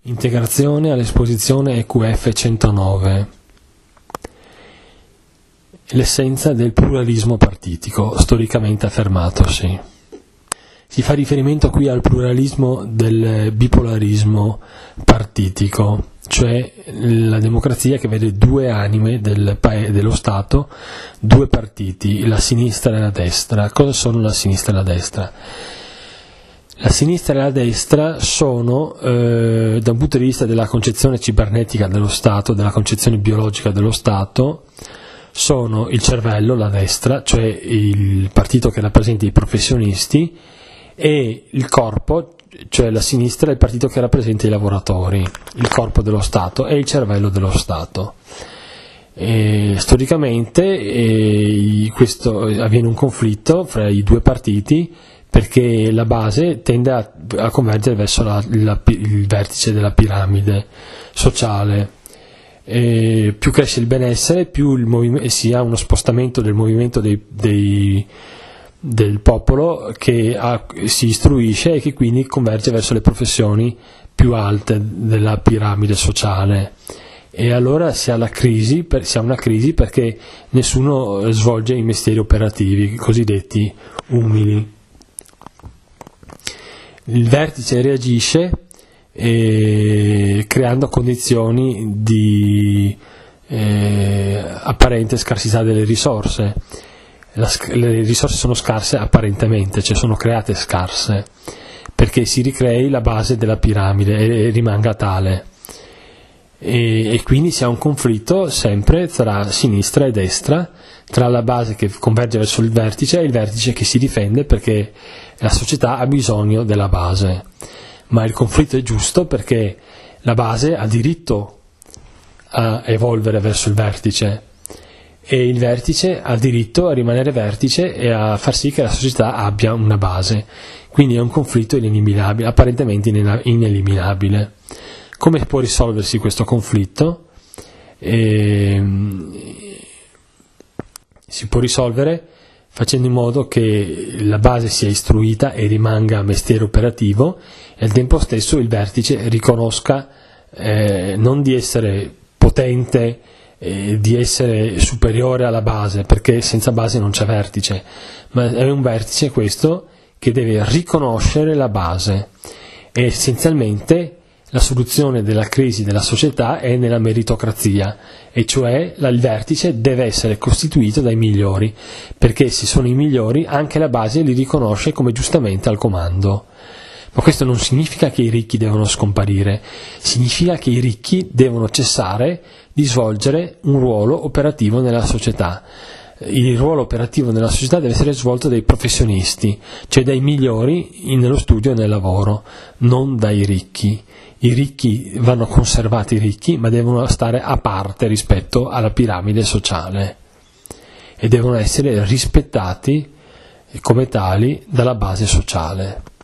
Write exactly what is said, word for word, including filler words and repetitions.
Integrazione all'esposizione E Q F centonove. L'essenza del pluralismo partitico, storicamente affermatosi. Si fa riferimento qui al pluralismo del bipolarismo partitico, cioè la democrazia che vede due anime del paese, dello Stato, due partiti, la sinistra e la destra. Cosa sono la sinistra e la destra? La sinistra e la destra sono, eh, da un punto di vista della concezione cibernetica dello Stato, della concezione biologica dello Stato, sono il cervello, la destra, cioè il partito che rappresenta i professionisti, e il corpo, cioè la sinistra, è il partito che rappresenta i lavoratori, il corpo dello Stato e il cervello dello Stato. E storicamente e questo avviene un conflitto fra i due partiti perché la base tende a, a convergere verso la, la, il vertice della piramide sociale. E più cresce il benessere, più il movim- si ha uno spostamento del movimento dei, dei, del popolo che ha, si istruisce e che quindi converge verso le professioni più alte della piramide sociale. E allora si ha la crisi, per, si ha una crisi perché nessuno svolge i mestieri operativi, i cosiddetti umili. Il vertice reagisce eh, creando condizioni di eh, apparente scarsità delle risorse. La, le risorse sono scarse apparentemente, cioè sono create scarse, perché si ricrei la base della piramide e, e rimanga tale. E, e quindi si ha un conflitto sempre tra sinistra e destra, tra la base che converge verso il vertice e il vertice che si difende perché la società ha bisogno della base, ma il conflitto è giusto perché la base ha diritto a evolvere verso il vertice e il vertice ha diritto a rimanere vertice e a far sì che la società abbia una base, quindi è un conflitto ineliminabile, apparentemente ineliminabile. Come può risolversi questo conflitto? E, si può risolvere facendo in modo che la base sia istruita e rimanga mestiere operativo e al tempo stesso il vertice riconosca eh, non di essere potente, eh, di essere superiore alla base, perché senza base non c'è vertice, ma è un vertice questo che deve riconoscere la base e essenzialmente la soluzione della crisi della società è nella meritocrazia, e cioè il vertice deve essere costituito dai migliori, perché se sono i migliori anche la base li riconosce come giustamente al comando. Ma questo non significa che i ricchi devono scomparire, significa che i ricchi devono cessare di svolgere un ruolo operativo nella società. Il ruolo operativo nella società deve essere svolto dai professionisti, cioè dai migliori nello studio e nel lavoro, non dai ricchi. I ricchi vanno conservati ricchi, ma devono stare a parte rispetto alla piramide sociale e devono essere rispettati come tali dalla base sociale.